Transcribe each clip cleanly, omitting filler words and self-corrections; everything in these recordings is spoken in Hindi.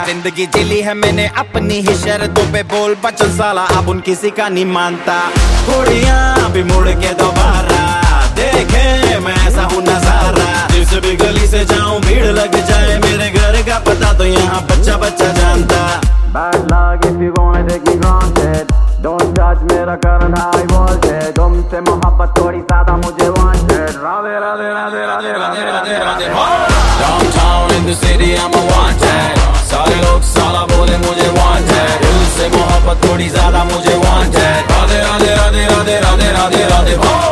जिंदगी जिली है मैंने अपनी ही शर्तों पे, बोल बचन साला अब उन किसी का नहीं मानता। कुड़ियां भी मुड़ के दोबारा देखे मैं ऐसा हूँ नजारा, जिस भी गली से जाऊं भीड़ लग जाए, मेरे घर का पता तो यहाँ बच्चा बच्चा जानता। Bad luck if you wanna take me granted, don't judge मेरा current high voltage, तुमसे मोहब्बत थोड़ी ज्यादा मुझे wanted, Radhe Radhe Radhe Radhe Radhe Radhe Radhe. Downtown in the city I'm a wanted, सारे लोग साला बोले मुझे wanted, दिल से मोहब्बत थोड़ी ज्यादा मुझे wanted, राधे राधे राधे राधे राधे राधे राधे।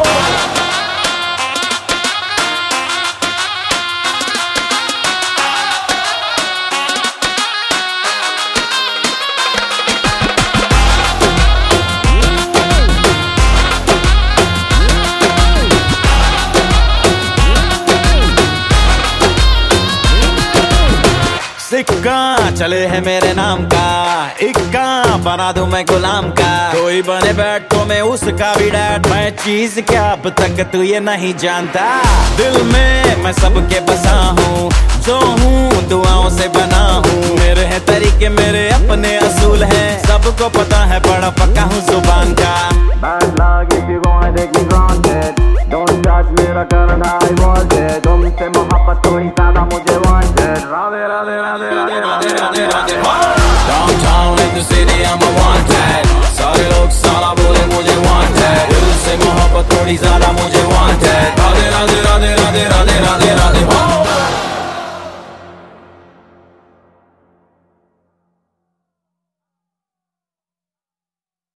सिक्का चले है मेरे नाम का, इक्का बना दूं मैं गुलाम का, कोई बने बैठ तो मैं उसका भी डैड, मैं चीज क्या अब तक तू ये नहीं जानता। दिल में मैं सबके बसा हूँ, जो हूँ दुआओं से बना हूँ, मेरे हैं तरीके मेरे अपने असूल हैं, सबको पता है बड़ा